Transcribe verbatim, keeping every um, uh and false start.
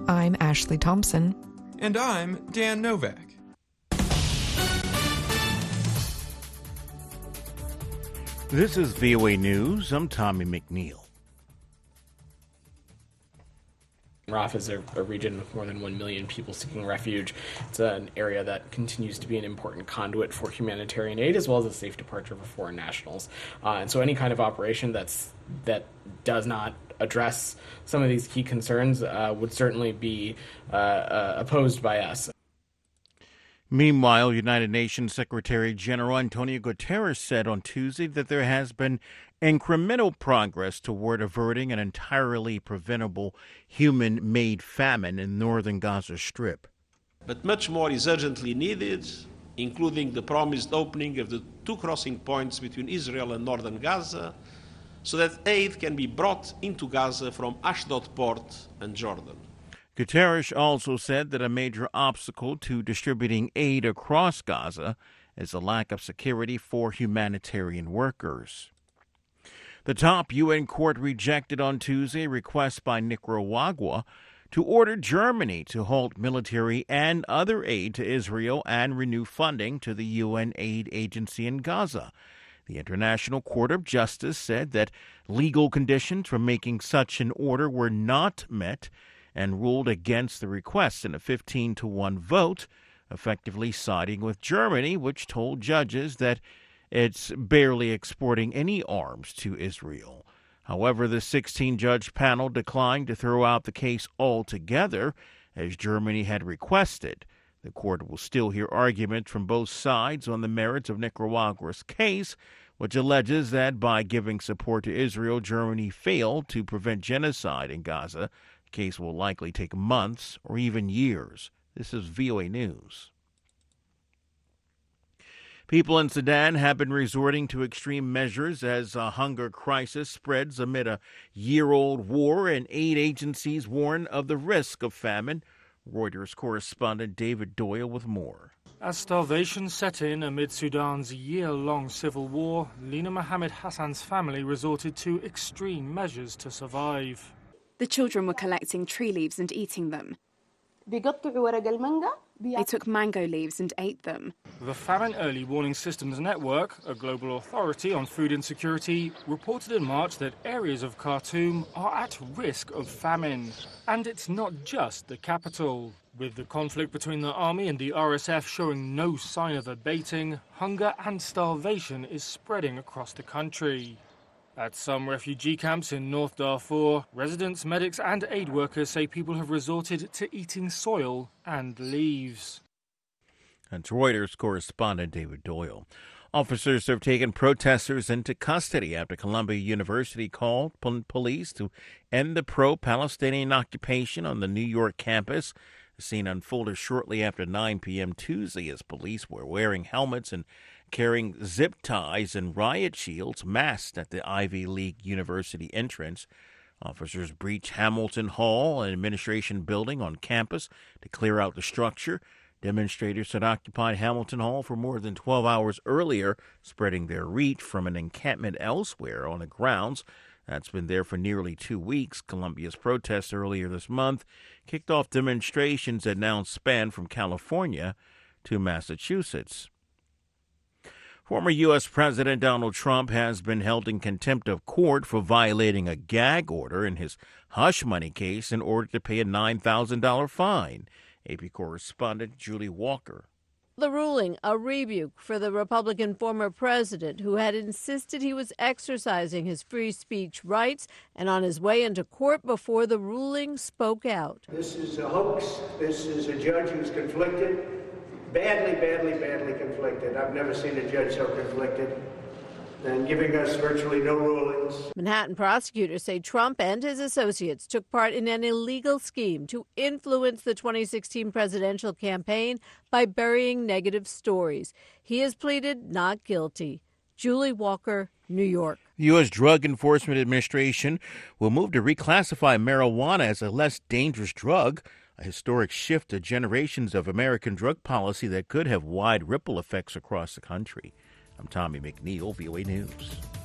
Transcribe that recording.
I'm Ashley Thompson. And I'm Dan Novak. This is V O A News. I'm Tommy McNeil. Rafah is a, a region with more than one million people seeking refuge. It's an area that continues to be an important conduit for humanitarian aid as well as a safe departure for foreign nationals. Uh, and so any kind of operation that's that does not address some of these key concerns uh, would certainly be uh, uh, opposed by us. Meanwhile, United Nations Secretary General Antonio Guterres said on Tuesday that there has been incremental progress toward averting an entirely preventable human-made famine in northern Gaza Strip. But much more is urgently needed, including the promised opening of the two crossing points between Israel and northern Gaza, so that aid can be brought into Gaza from Ashdod port and Jordan. Guterres also said that a major obstacle to distributing aid across Gaza is a lack of security for humanitarian workers. The top U N court rejected on Tuesday a request by Nicaragua to order Germany to halt military and other aid to Israel and renew funding to the U N aid agency in Gaza. The International Court of Justice said that legal conditions for making such an order were not met and ruled against the request in a fifteen to one vote, effectively siding with Germany, which told judges that it's barely exporting any arms to Israel. However, the sixteen-judge panel declined to throw out the case altogether, as Germany had requested. The court will still hear arguments from both sides on the merits of Nicaragua's case, which alleges that by giving support to Israel, Germany failed to prevent genocide in Gaza. The case will likely take months or even years. This is V O A News. People in Sudan have been resorting to extreme measures as a hunger crisis spreads amid a year-old war, and aid agencies warn of the risk of famine. Reuters correspondent David Doyle with more. As starvation set in amid Sudan's year-long civil war, Lina Mohammed Hassan's family resorted to extreme measures to survive. The children were collecting tree leaves and eating them. They took mango leaves and ate them. The Famine Early Warning Systems Network, a global authority on food insecurity, reported in March that areas of Khartoum are at risk of famine. And it's not just the capital. With the conflict between the army and the R S F showing no sign of abating, hunger and starvation is spreading across the country. At some refugee camps in North Darfur, residents, medics and aid workers say people have resorted to eating soil and leaves. That's Reuters correspondent David Doyle. Officers have taken protesters into custody after Columbia University called police to end the pro-Palestinian occupation on the New York campus. The scene unfolded shortly after nine p.m. Tuesday as police were wearing helmets and carrying zip ties and riot shields masked at the Ivy League University entrance. Officers breached Hamilton Hall, an administration building on campus, to clear out the structure. Demonstrators had occupied Hamilton Hall for more than twelve hours earlier, spreading their reach from an encampment elsewhere on the grounds that's been there for nearly two weeks. Columbia's protests earlier this month kicked off demonstrations that now span from California to Massachusetts. Former U S. President Donald Trump has been held in contempt of court for violating a gag order in his hush money case in order to pay a nine thousand dollars fine. A P correspondent Julie Walker. The ruling, a rebuke for the Republican former president who had insisted he was exercising his free speech rights, and on his way into court before the ruling spoke out. This is a hoax. This is a judge who's conflicted. Badly, badly, badly conflicted. I've never seen a judge so conflicted and giving us virtually no rulings. Manhattan prosecutors say Trump and his associates took part in an illegal scheme to influence the twenty sixteen presidential campaign by burying negative stories. He has pleaded not guilty. Julie Walker, New York. The U S. Drug Enforcement Administration will move to reclassify marijuana as a less dangerous drug, a historic shift to generations of American drug policy that could have wide ripple effects across the country. I'm Tommy McNeil, V O A News.